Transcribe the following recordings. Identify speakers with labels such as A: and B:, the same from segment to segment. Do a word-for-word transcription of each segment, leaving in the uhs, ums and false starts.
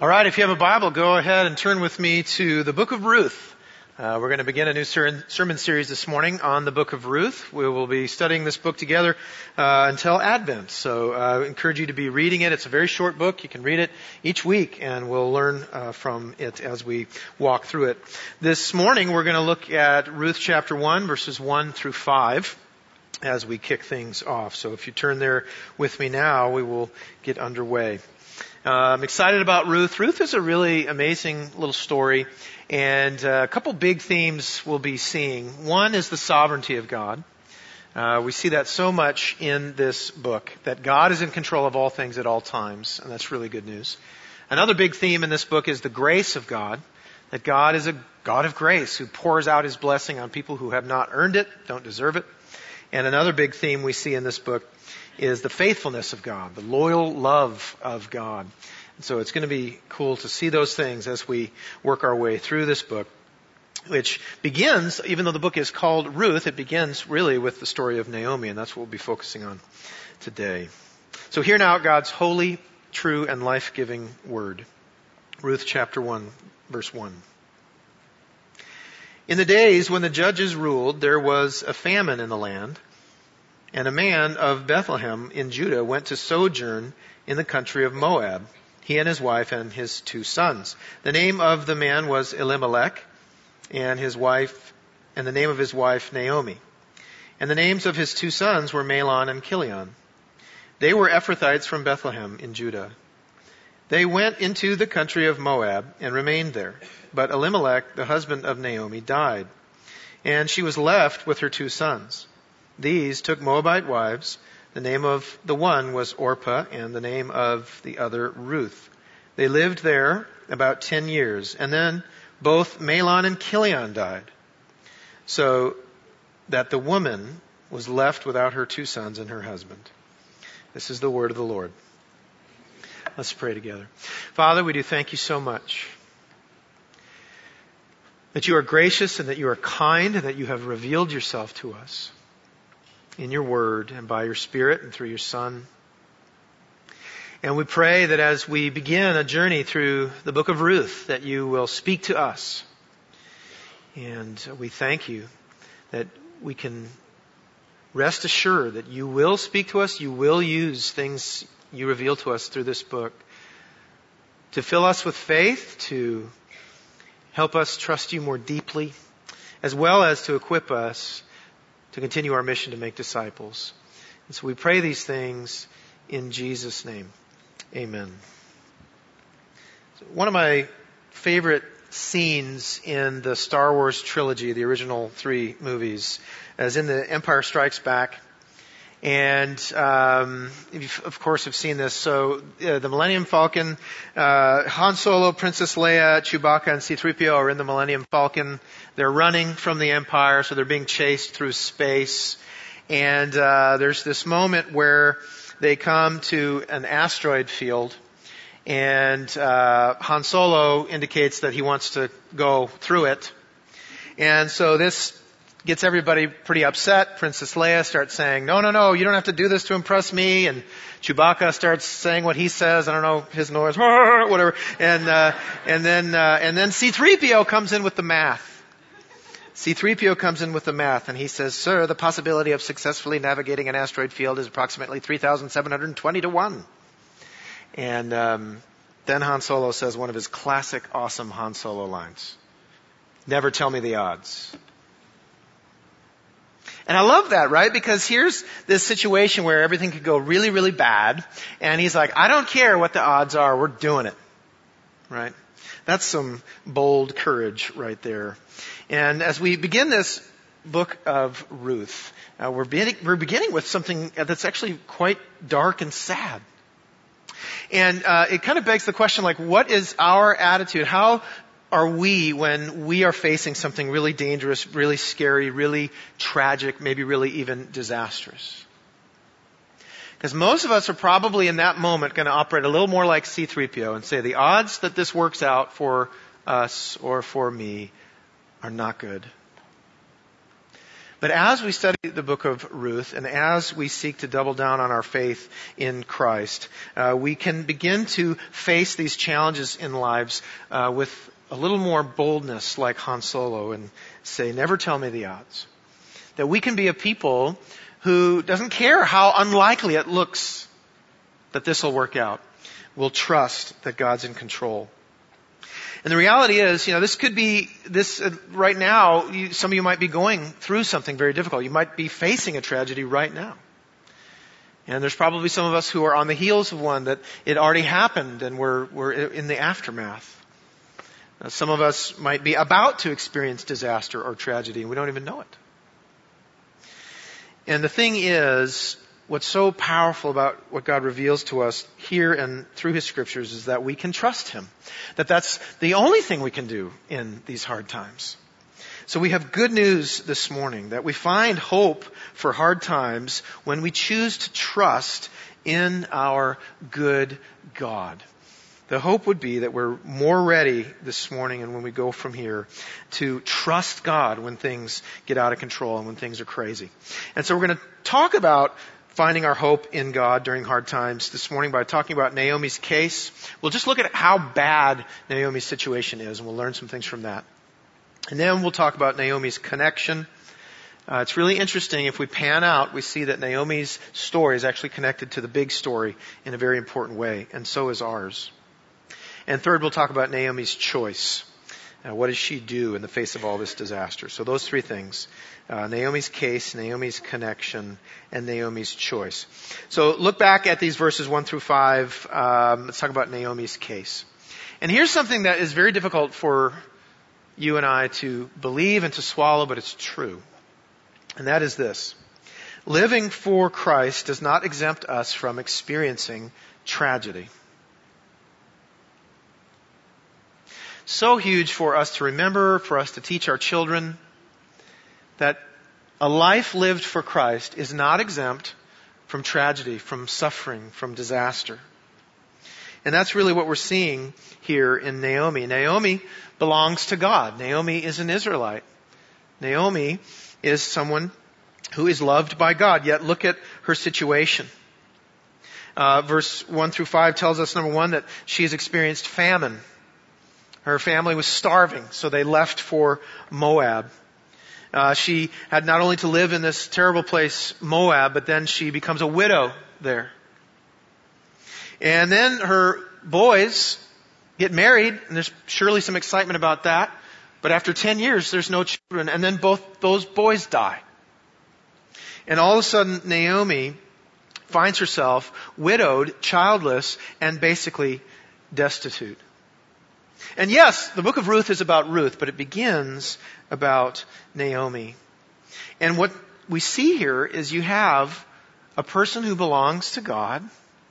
A: All right, if you have a Bible, go ahead and turn with me to the book of Ruth. Uh, we're going to begin a new ser- sermon series this morning on the book of Ruth. We will be studying this book together uh, until Advent. So uh, I encourage you to be reading it. It's a very short book. You can read it each week, and we'll learn uh, from it as we walk through it. This morning, we're going to look at Ruth chapter one, verses one through five, as we kick things off. So if you turn there with me now, we will get underway. Uh, I'm excited about Ruth. Ruth is a really amazing little story, and uh, a couple big themes we'll be seeing. One is the sovereignty of God. Uh, we see that so much in this book, that God is in control of all things at all times, and that's really good news. Another big theme in this book is the grace of God, that God is a God of grace who pours out His blessing on people who have not earned it, don't deserve it. And another big theme we see in this book is the faithfulness of God, the loyal love of God. And so it's going to be cool to see those things as we work our way through this book, which begins, even though the book is called Ruth, it begins really with the story of Naomi, and that's what we'll be focusing on today. So hear now God's holy, true, and life-giving word. Ruth chapter one, verse one. In the days when the judges ruled, there was a famine in the land, and a man of Bethlehem in Judah went to sojourn in the country of Moab, he and his wife and his two sons. The name of the man was Elimelech, and his wife, and the name of his wife Naomi. And the names of his two sons were Mahlon and Chilion. They were Ephrathites from Bethlehem in Judah. They went into the country of Moab and remained there. But Elimelech, the husband of Naomi, died, and she was left with her two sons. These took Moabite wives. The name of the one was Orpah, and the name of the other Ruth. They lived there about ten years, and then both Mahlon and Chilion died, so that the woman was left without her two sons and her husband. This is the word of the Lord. Let's pray together. Father, we do thank you so much that you are gracious and that you are kind and that you have revealed yourself to us in your word and by your Spirit and through your Son. And we pray that as we begin a journey through the book of Ruth, that you will speak to us. And we thank you that we can rest assured that you will speak to us, you will use things you reveal to us through this book to fill us with faith, to help us trust you more deeply, as well as to equip us to continue our mission to make disciples. And so we pray these things in Jesus' name. Amen. So one of my favorite scenes in the Star Wars trilogy, the original three movies, is in The Empire Strikes Back. And um, you, of course, have seen this. So uh, the Millennium Falcon, uh, Han Solo, Princess Leia, Chewbacca, and C three P O are in the Millennium Falcon. They're running from the Empire, so they're being chased through space. And uh, there's this moment where they come to an asteroid field, and uh, Han Solo indicates that he wants to go through it. And so this gets everybody pretty upset. Princess Leia starts saying, no, no, no, you don't have to do this to impress me. And Chewbacca starts saying what he says. I don't know, his noise, whatever. And, uh, and then, uh, and then C three P O comes in with the math. C three P O comes in with the math, and he says, sir, the possibility of successfully navigating an asteroid field is approximately three thousand seven hundred twenty to one. And, um, then Han Solo says one of his classic, awesome Han Solo lines. Never tell me the odds. And I love that, right? Because here's this situation where everything could go really, really bad. And he's like, I don't care what the odds are. We're doing it. Right? That's some bold courage right there. And as we begin this book of Ruth, uh, we're, beginning, we're beginning with something that's actually quite dark and sad. And uh, it kind of begs the question, like, what is our attitude? How are we when we are facing something really dangerous, really scary, really tragic, maybe really even disastrous? Because most of us are probably in that moment going to operate a little more like C three P O and say the odds that this works out for us or for me are not good. But as we study the book of Ruth, and as we seek to double down on our faith in Christ, uh, we can begin to face these challenges in lives uh, with a little more boldness, like Han Solo, and say, never tell me the odds. That we can be a people who doesn't care how unlikely it looks that this will work out. We'll trust that God's in control. And the reality is, you know, this could be, this, uh, right now, you, some of you might be going through something very difficult. You might be facing a tragedy right now. And there's probably some of us who are on the heels of one that it already happened and we're, we're in the aftermath. Uh, some of us might be about to experience disaster or tragedy and we don't even know it. And the thing is, what's so powerful about what God reveals to us here and through His Scriptures is that we can trust Him. That that's the only thing we can do in these hard times. So we have good news this morning, that we find hope for hard times when we choose to trust in our good God. The hope would be that we're more ready this morning and when we go from here to trust God when things get out of control and when things are crazy. And so we're going to talk about finding our hope in God during hard times this morning by talking about Naomi's case. We'll just look at how bad Naomi's situation is and we'll learn some things from that. And then we'll talk about Naomi's connection. Uh, it's really interesting. If we pan out, we see that Naomi's story is actually connected to the big story in a very important way, and so is ours. And third, we'll talk about Naomi's choice. Uh, what does she do in the face of all this disaster? So those three things. Uh, Naomi's case, Naomi's connection, and Naomi's choice. So look back at these verses one through five. Um, let's talk about Naomi's case. And here's something that is very difficult for you and I to believe and to swallow, but it's true. And that is this. Living for Christ does not exempt us from experiencing tragedy. So huge for us to remember, for us to teach our children, that a life lived for Christ is not exempt from tragedy, from suffering, from disaster. And that's really what we're seeing here in Naomi. Naomi belongs to God. Naomi is an Israelite. Naomi is someone who is loved by God. Yet look at her situation. Uh, verse one through five tells us, number one, that she has experienced famine. Her family was starving, so they left for Moab. Uh, she had not only to live in this terrible place, Moab, but then she becomes a widow there. And then her boys get married, and there's surely some excitement about that. But after ten years, there's no children, and then both those boys die. And all of a sudden, Naomi finds herself widowed, childless, and basically destitute. And yes, the book of Ruth is about Ruth, but it begins about Naomi. And what we see here is you have a person who belongs to God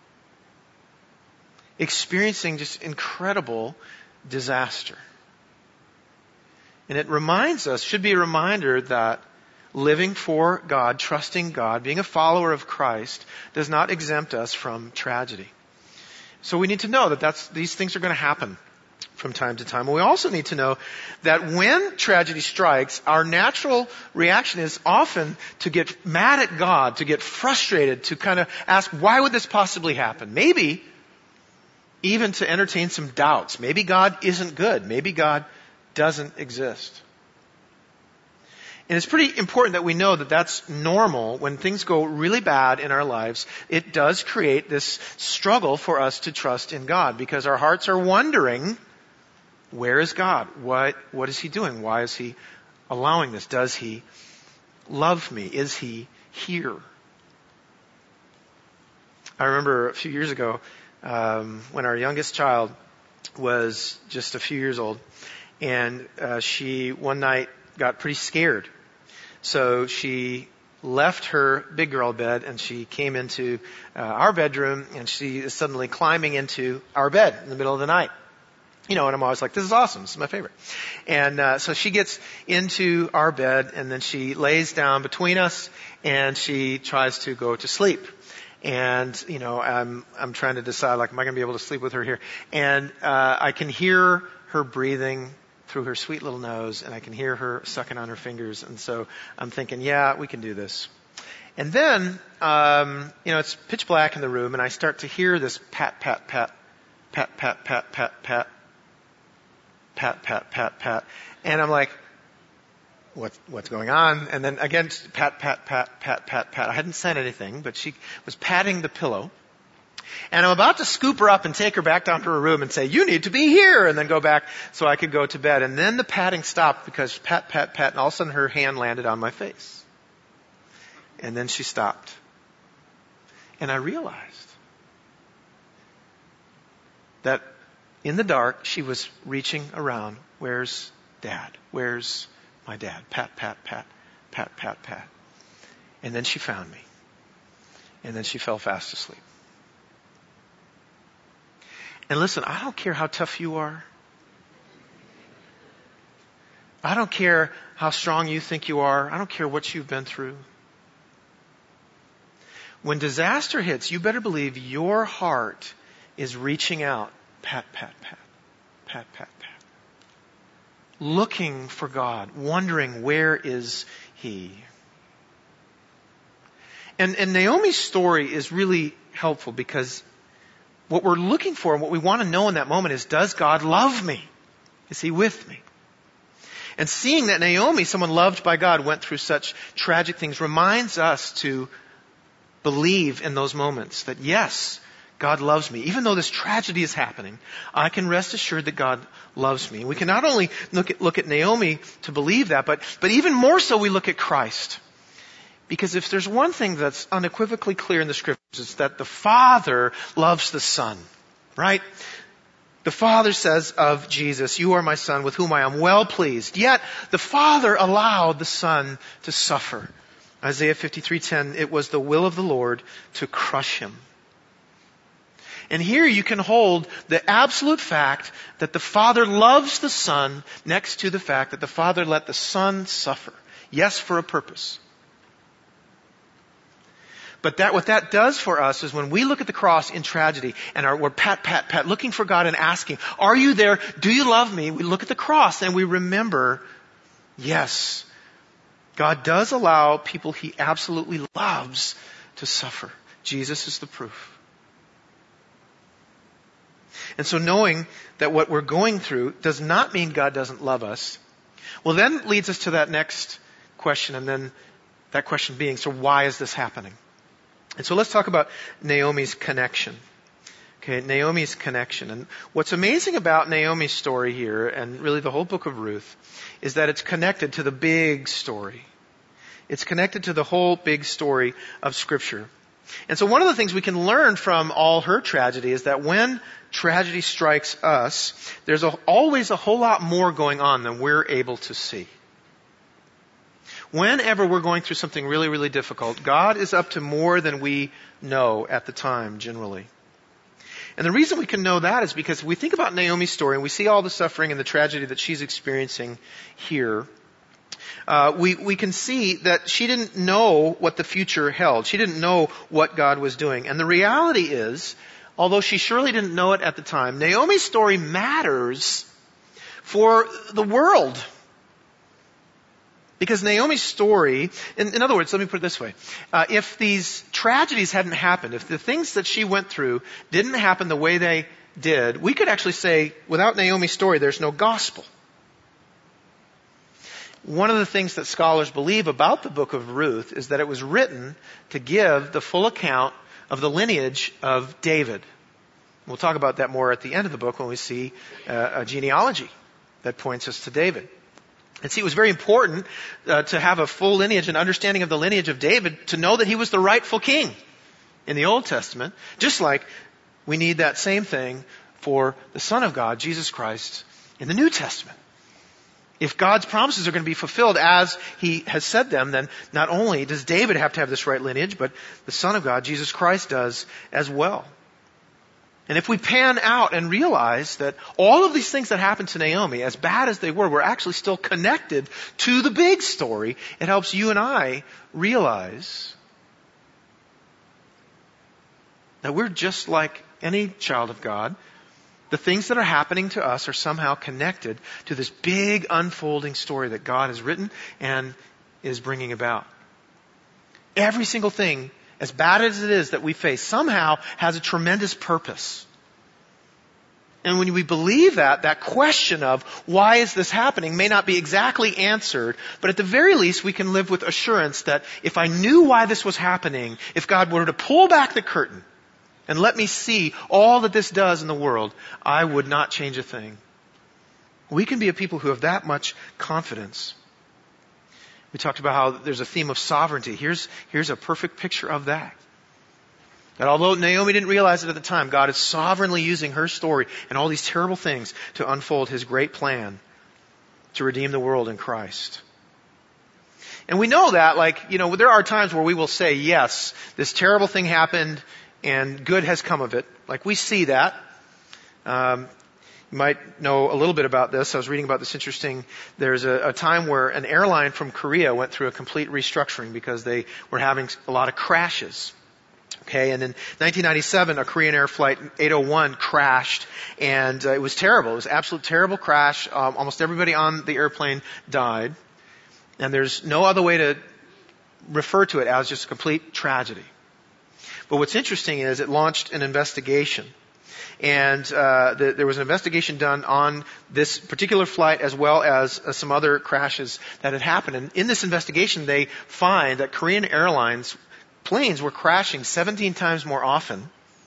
A: experiencing just incredible disaster. And it reminds us, should be a reminder that living for God, trusting God, being a follower of Christ does not exempt us from tragedy. So we need to know that that's, these things are going to happen from time to time. And we also need to know that when tragedy strikes, our natural reaction is often to get mad at God, to get frustrated, to kind of ask, why would this possibly happen? Maybe even to entertain some doubts. Maybe God isn't good. Maybe God doesn't exist. And it's pretty important that we know that that's normal. When things go really bad in our lives, it does create this struggle for us to trust in God because our hearts are wondering, where is God? What, what is He doing? Why is He allowing this? Does He love me? Is He here? I remember a few years ago, um, when our youngest child was just a few years old, and uh, she one night got pretty scared. So she left her big girl bed and she came into uh, our bedroom, and she is suddenly climbing into our bed in the middle of the night. You know, and I'm always like, this is awesome. This is my favorite. And uh, so she gets into our bed, and then she lays down between us, and she tries to go to sleep. And, you know, I'm I'm trying to decide, like, am I going to be able to sleep with her here? And uh, I can hear her breathing through her sweet little nose, and I can hear her sucking on her fingers. And so I'm thinking, yeah, we can do this. And then, um, you know, it's pitch black in the room, and I start to hear this pat, pat, pat, pat, pat, pat, pat, pat, pat, pat, pat, pat. And I'm like, what, what's going on? And then again, pat, pat, pat, pat, pat, pat. I hadn't said anything, but she was patting the pillow. And I'm about to scoop her up and take her back down to her room and say, you need to be here, and then go back so I could go to bed. And then the patting stopped because pat, pat, pat, and all of a sudden her hand landed on my face. And then she stopped. And I realized that in the dark, she was reaching around. Where's Dad? Where's my dad? Pat, pat, pat, pat, pat, pat. And then she found me. And then she fell fast asleep. And listen, I don't care how tough you are. I don't care how strong you think you are. I don't care what you've been through. When disaster hits, you better believe your heart is reaching out. Pat, pat, pat. Pat, pat, pat. Looking for God. Wondering, where is He? And, and Naomi's story is really helpful because what we're looking for and what we want to know in that moment is, does God love me? Is He with me? And seeing that Naomi, someone loved by God, went through such tragic things reminds us to believe in those moments that yes, God loves me. Even though this tragedy is happening, I can rest assured that God loves me. We can not only look at, look at Naomi to believe that, but, but even more so we look at Christ. Because if there's one thing that's unequivocally clear in the Scriptures, it's that the Father loves the Son. Right? The Father says of Jesus, you are my Son with whom I am well pleased. Yet the Father allowed the Son to suffer. Isaiah fifty-three ten, it was the will of the Lord to crush Him. And here you can hold the absolute fact that the Father loves the Son next to the fact that the Father let the Son suffer. Yes, for a purpose. But that, what that does for us is when we look at the cross in tragedy and are, we're pat, pat, pat, looking for God and asking, are you there? Do you love me? We look at the cross and we remember, yes, God does allow people He absolutely loves to suffer. Jesus is the proof. And so knowing that what we're going through does not mean God doesn't love us, well then leads us to that next question, and then that question being, so why is this happening? And so let's talk about Naomi's connection. Okay, Naomi's connection. And what's amazing about Naomi's story here, and really the whole book of Ruth, is that it's connected to the big story. It's connected to the whole big story of Scripture. And so one of the things we can learn from all her tragedy is that when tragedy strikes us, there's a, always a whole lot more going on than we're able to see. Whenever we're going through something really, really difficult, God is up to more than we know at the time, generally. And the reason we can know that is because we think about Naomi's story and we see all the suffering and the tragedy that she's experiencing here. Uh, we, we can see that she didn't know what the future held. She didn't know what God was doing. And the reality is, although she surely didn't know it at the time, Naomi's story matters for the world. Because Naomi's story, in, in other words, let me put it this way. Uh, if these tragedies hadn't happened, if the things that she went through didn't happen the way they did, we could actually say, without Naomi's story, there's no gospel. One of the things that scholars believe about the book of Ruth is that it was written to give the full account of the lineage of David. We'll talk about that more at the end of the book when we see uh, a genealogy that points us to David. And see, it was very important uh, to have a full lineage and understanding of the lineage of David to know that he was the rightful king in the Old Testament, just like we need that same thing for the Son of God, Jesus Christ, in the New Testament. If God's promises are going to be fulfilled as He has said them, then not only does David have to have this right lineage, but the Son of God, Jesus Christ, does as well. And if we pan out and realize that all of these things that happened to Naomi, as bad as they were, were actually still connected to the big story, it helps you and I realize that we're just like any child of God the things that are happening to us are somehow connected to this big unfolding story that God has written and is bringing about. Every single thing, as bad as it is that we face, somehow has a tremendous purpose. And when we believe that, that question of why is this happening may not be exactly answered, but at the very least we can live with assurance that if I knew why this was happening, if God were to pull back the curtain and let me see all that this does in the world, I would not change a thing. We can be a people who have that much confidence. We talked about how there's a theme of sovereignty. Here's, here's a perfect picture of that. That although Naomi didn't realize it at the time, God is sovereignly using her story and all these terrible things to unfold His great plan to redeem the world in Christ. And we know that, like, you know, there are times where we will say, yes, this terrible thing happened and good has come of it. Like, we see that. Um, you might know a little bit about this. I was reading about this interesting, there's a, a time where an airline from Korea went through a complete restructuring because they were having a lot of crashes. Okay, and in nineteen ninety-seven, a Korean Air Flight eight oh one crashed, and uh, it was terrible. It was an absolute terrible crash. Um, almost everybody on the airplane died, and there's no other way to refer to it as just a complete tragedy. But what's interesting is it launched an investigation, and uh, the, there was an investigation done on this particular flight as well as uh, some other crashes that had happened. And in this investigation, they find that Korean Airlines planes were crashing seventeen times more often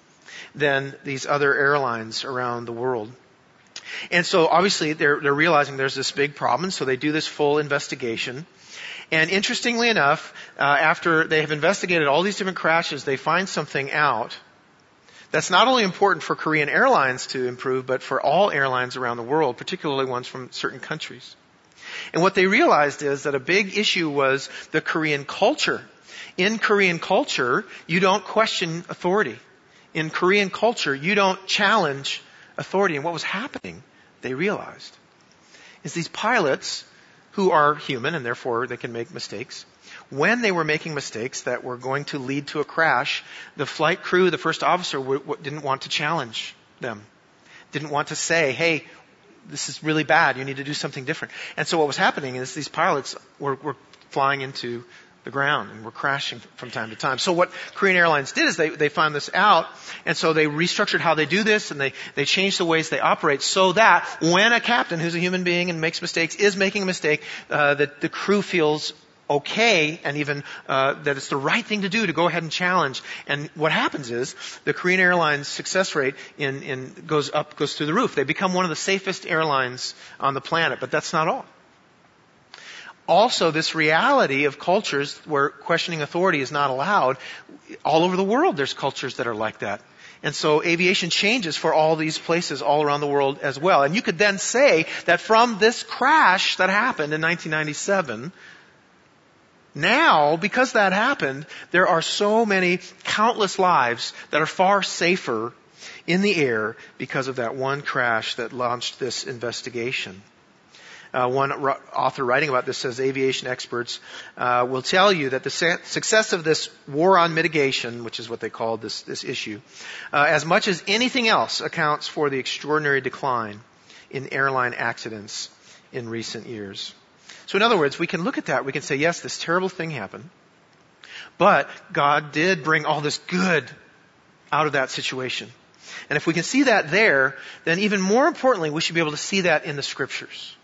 A: than these other airlines around the world. And so obviously they're, they're realizing there's this big problem, so they do this full investigation. And interestingly enough, uh, after they have investigated all these different crashes, they find something out that's not only important for Korean Airlines to improve, but for all airlines around the world, particularly ones from certain countries. And what they realized is that a big issue was the Korean culture. In Korean culture, you don't question authority. In Korean culture, you don't challenge authority. And what was happening, they realized, is these pilots, who are human and therefore they can make mistakes, when they were making mistakes that were going to lead to a crash, the flight crew, the first officer, w- w- didn't want to challenge them. Didn't want to say, hey, this is really bad, you need to do something different. And so what was happening is these pilots were, were flying into the ground and were crashing from time to time. So what Korean Airlines did is they, they found this out, and so they restructured how they do this, and they, they changed the ways they operate so that when a captain who's a human being and makes mistakes is making a mistake, uh, that the crew feels okay and even uh, that it's the right thing to do to go ahead and challenge. And what happens is the Korean Airlines success rate in, in goes up, goes through the roof. They become one of the safest airlines on the planet, but that's not all. Also, this reality of cultures where questioning authority is not allowed, all over the world there's cultures that are like that. And so aviation changes for all these places all around the world as well. And you could then say that from this crash that happened in nineteen ninety-seven, now, because that happened, there are so many countless lives that are far safer in the air because of that one crash that launched this investigation. Uh, one r- author writing about this says aviation experts uh, will tell you that the su- success of this war on mitigation, which is what they called this, this issue, uh, as much as anything else accounts for the extraordinary decline in airline accidents in recent years. So in other words, we can look at that, we can say, yes, this terrible thing happened, but God did bring all this good out of that situation. And if we can see that there, then even more importantly, we should be able to see that in the Scriptures.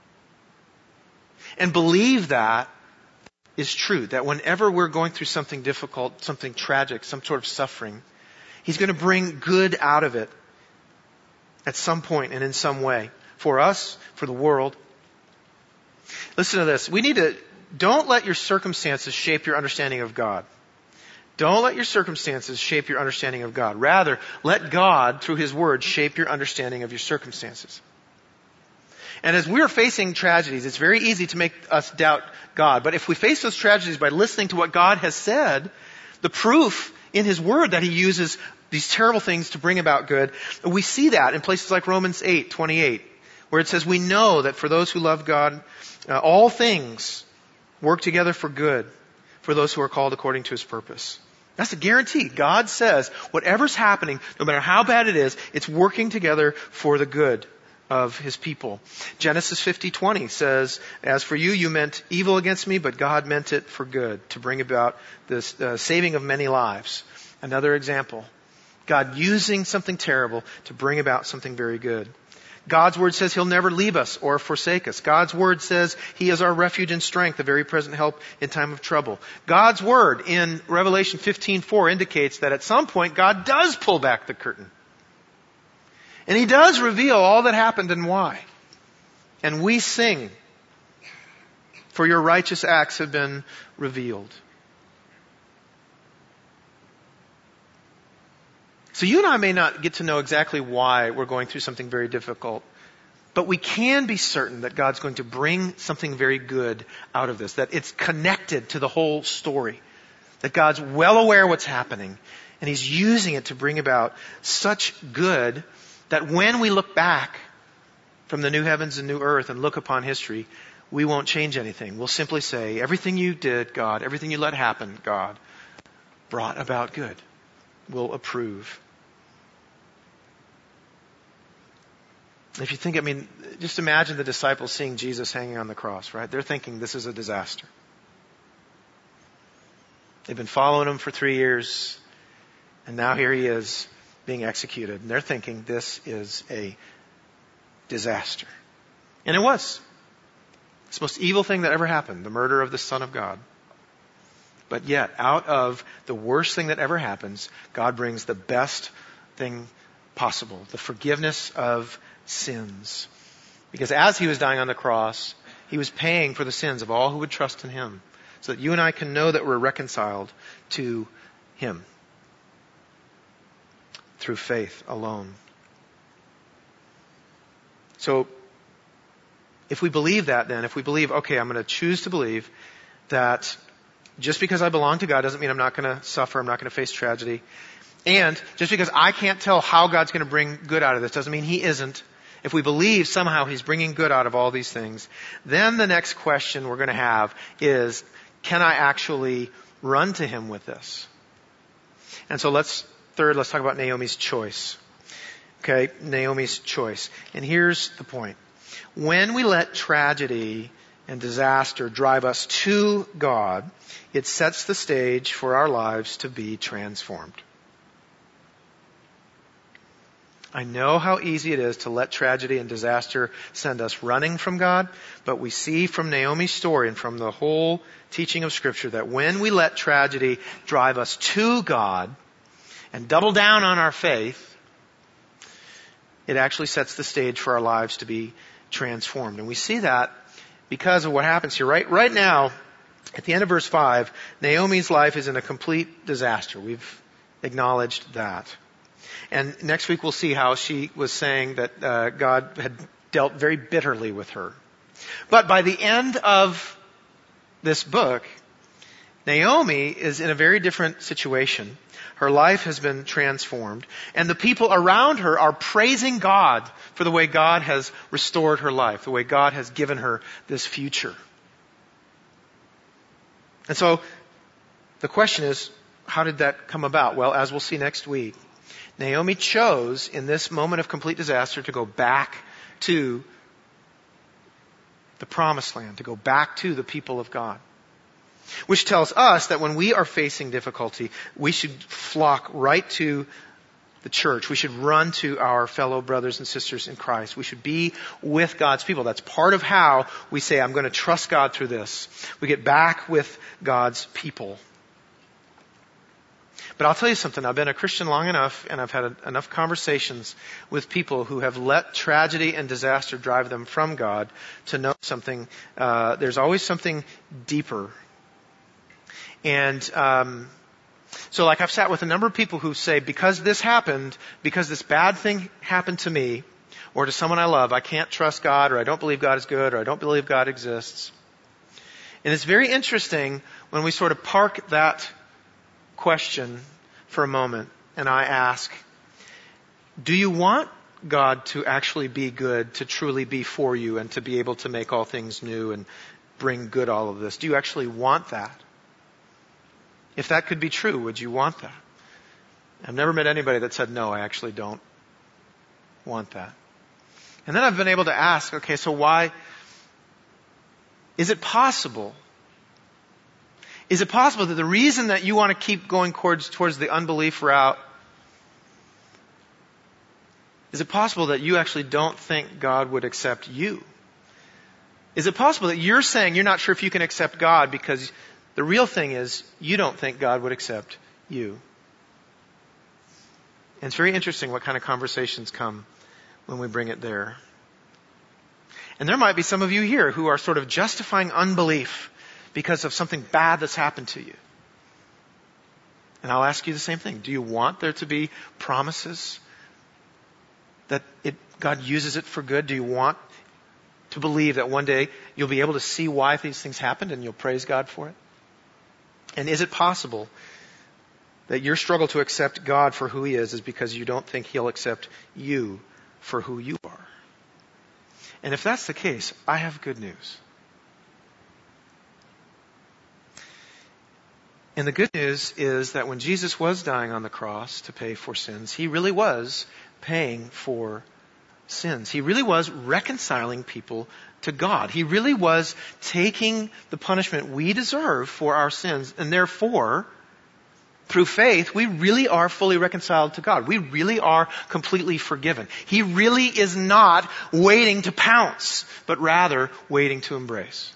A: And believe that is true, that whenever we're going through something difficult, something tragic, some sort of suffering, He's going to bring good out of it at some point and in some way. For us, for the world. Listen to this. We need to, don't let your circumstances shape your understanding of God. Don't let your circumstances shape your understanding of God. Rather, let God, through His Word, shape your understanding of your circumstances. And as we're facing tragedies, it's very easy to make us doubt God. But if we face those tragedies by listening to what God has said, the proof in His Word that He uses these terrible things to bring about good, we see that in places like Romans eight twenty-eight, where it says, we know that for those who love God, uh, all things work together for good for those who are called according to His purpose. That's a guarantee. God says whatever's happening, no matter how bad it is, it's working together for the good of His people. Genesis fifty twenty says, as for you, you meant evil against me, but God meant it for good, to bring about the uh, saving of many lives. Another example. God using something terrible to bring about something very good. God's Word says He'll never leave us or forsake us. God's Word says He is our refuge and strength, a very present help in time of trouble. God's Word in Revelation fifteen four indicates that at some point God does pull back the curtain. And He does reveal all that happened and why. And we sing, for your righteous acts have been revealed. So you and I may not get to know exactly why we're going through something very difficult, but we can be certain that God's going to bring something very good out of this, that it's connected to the whole story, that God's well aware of what's happening, and He's using it to bring about such good that when we look back from the new heavens and new earth and look upon history, we won't change anything. We'll simply say, everything you did, God, everything you let happen, God, brought about good. We'll approve. If you think, I mean, just imagine the disciples seeing Jesus hanging on the cross, right? They're thinking this is a disaster. They've been following Him for three years, and now here He is being executed. And they're thinking this is a disaster. And it was. It's the most evil thing that ever happened, the murder of the Son of God. But yet, out of the worst thing that ever happens, God brings the best thing possible, the forgiveness of sins. Because as He was dying on the cross, He was paying for the sins of all who would trust in Him, so that you and I can know that we're reconciled to Him through faith alone. So, if we believe that then, if we believe, okay, I'm going to choose to believe that just because I belong to God doesn't mean I'm not going to suffer, I'm not going to face tragedy. And just because I can't tell how God's going to bring good out of this doesn't mean He isn't. If we believe somehow He's bringing good out of all these things, then the next question we're going to have is, can I actually run to Him with this? And so let's, third, let's talk about Naomi's choice. Okay, Naomi's choice. And here's the point. When we let tragedy and disaster drive us to God, it sets the stage for our lives to be transformed. I know how easy it is to let tragedy and disaster send us running from God, but we see from Naomi's story and from the whole teaching of Scripture that when we let tragedy drive us to God and double down on our faith, it actually sets the stage for our lives to be transformed. And we see that because of what happens here. Right, right now, at the end of verse five, Naomi's life is in a complete disaster. We've acknowledged that. And next week we'll see how she was saying that uh, God had dealt very bitterly with her. But by the end of this book, Naomi is in a very different situation. Her life has been transformed. And the people around her are praising God for the way God has restored her life, the way God has given her this future. And so the question is, how did that come about? Well, as we'll see next week, Naomi chose in this moment of complete disaster to go back to the promised land, to go back to the people of God. Which tells us that when we are facing difficulty, we should flock right to the church. We should run to our fellow brothers and sisters in Christ. We should be with God's people. That's part of how we say, I'm going to trust God through this. We get back with God's people. But I'll tell you something, I've been a Christian long enough and I've had enough conversations with people who have let tragedy and disaster drive them from God to know something. Uh, there's always something deeper. And um, so like I've sat with a number of people who say, because this happened, because this bad thing happened to me or to someone I love, I can't trust God, or I don't believe God is good, or I don't believe God exists. And it's very interesting when we sort of park that question for a moment and I ask, do you want God to actually be good, to truly be for you and to be able to make all things new and bring good all of this? Do you actually want that? If that could be true, would you want that? I've never met anybody that said, no, I actually don't want that. And then I've been able to ask, okay, so why? Is it possible? Is it possible that the reason that you want to keep going towards, towards the unbelief route, is it possible that you actually don't think God would accept you? Is it possible that you're saying you're not sure if you can accept God because the real thing is you don't think God would accept you? And it's very interesting what kind of conversations come when we bring it there. And there might be some of you here who are sort of justifying unbelief because of something bad that's happened to you. And I'll ask you the same thing. Do you want there to be promises that it, God uses it for good? Do you want to believe that one day you'll be able to see why these things happened and you'll praise God for it? And is it possible that your struggle to accept God for who He is is because you don't think He'll accept you for who you are? And if that's the case, I have good news. And the good news is that when Jesus was dying on the cross to pay for sins, He really was paying for sins. He really was reconciling people to God. He really was taking the punishment we deserve for our sins, and therefore, through faith, we really are fully reconciled to God. We really are completely forgiven. He really is not waiting to pounce, but rather waiting to embrace.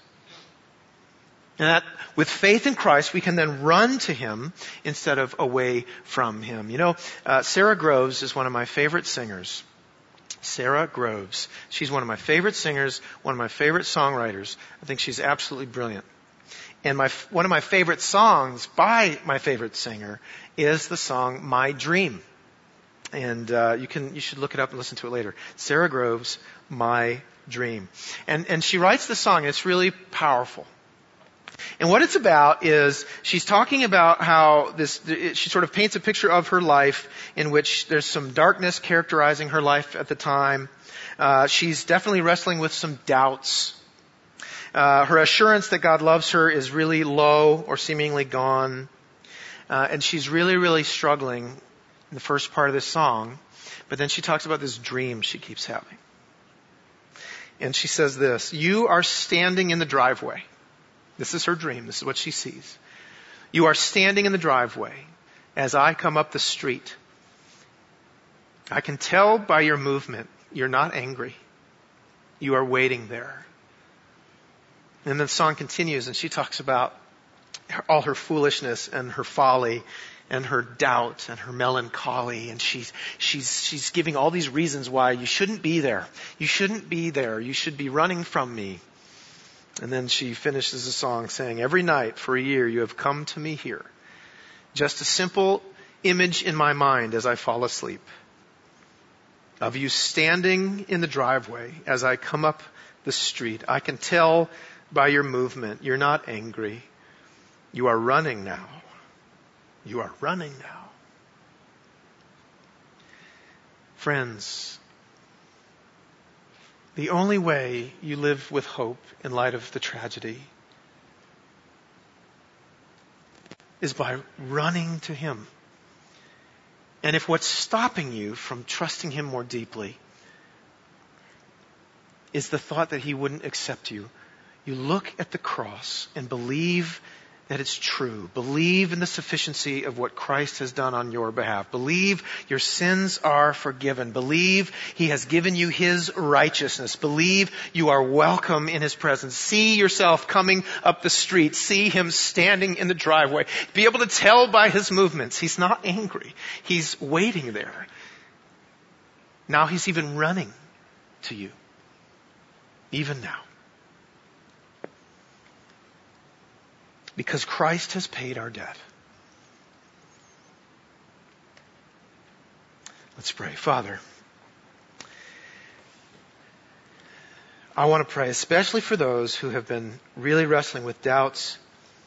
A: And that with faith in Christ, we can then run to Him instead of away from Him. You know, uh, Sarah Groves is one of my favorite singers. Sarah Groves. She's one of my favorite singers, one of my favorite songwriters. I think she's absolutely brilliant. And my one of my favorite songs by my favorite singer is the song "My Dream." And uh, you can you should look it up and listen to it later. Sarah Groves, "My Dream," and and she writes the song. And it's really powerful. And what it's about is she's talking about how this, she sort of paints a picture of her life in which there's some darkness characterizing her life at the time. Uh, she's definitely wrestling with some doubts. Uh, her assurance that God loves her is really low or seemingly gone. Uh, and she's really, really struggling in the first part of this song. But then she talks about this dream she keeps having. And she says this, "You are standing in the driveway." This is her dream. This is what she sees. "You are standing in the driveway as I come up the street. I can tell by your movement you're not angry. You are waiting there." And then the song continues and she talks about all her foolishness and her folly and her doubt and her melancholy. And she's, she's, she's giving all these reasons why you shouldn't be there. You shouldn't be there. You should be running from me. And then she finishes the song saying, "Every night for a year you have come to me here. Just a simple image in my mind as I fall asleep. Of you standing in the driveway as I come up the street. I can tell by your movement you're not angry. You are running now. You are running now." Friends, the only way you live with hope in light of the tragedy is by running to Him. And if what's stopping you from trusting Him more deeply is the thought that He wouldn't accept you, you look at the cross and believe that it's true. Believe in the sufficiency of what Christ has done on your behalf. Believe your sins are forgiven. Believe He has given you His righteousness. Believe you are welcome in His presence. See yourself coming up the street. See Him standing in the driveway. Be able to tell by His movements He's not angry. He's waiting there. Now He's even running to you. Even now. Because Christ has paid our debt. Let's pray. Father, I want to pray especially for those who have been really wrestling with doubts,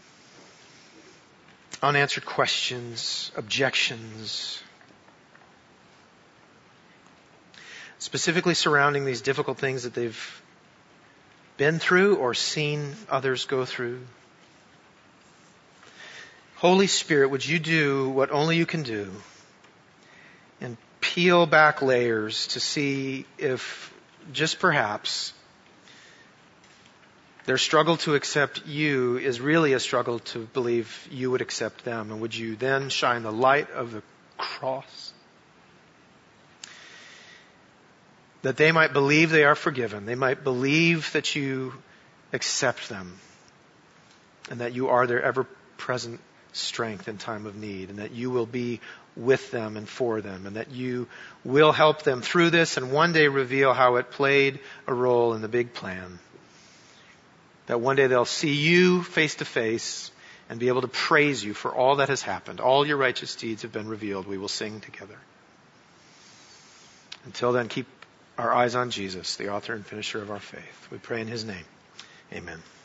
A: unanswered questions, objections, specifically surrounding these difficult things that they've been through or seen others go through. Holy Spirit, would you do what only you can do and peel back layers to see if, just perhaps, their struggle to accept you is really a struggle to believe you would accept them. And would you then shine the light of the cross, that they might believe they are forgiven, they might believe that you accept them, and that you are their ever-present strength in time of need, and that you will be with them and for them, and that you will help them through this and one day reveal how it played a role in the big plan. That one day they'll see you face to face and be able to praise you for all that has happened. All your righteous deeds have been revealed. We will sing together. Until then, keep our eyes on Jesus, the author and finisher of our faith. We pray in his name. Amen.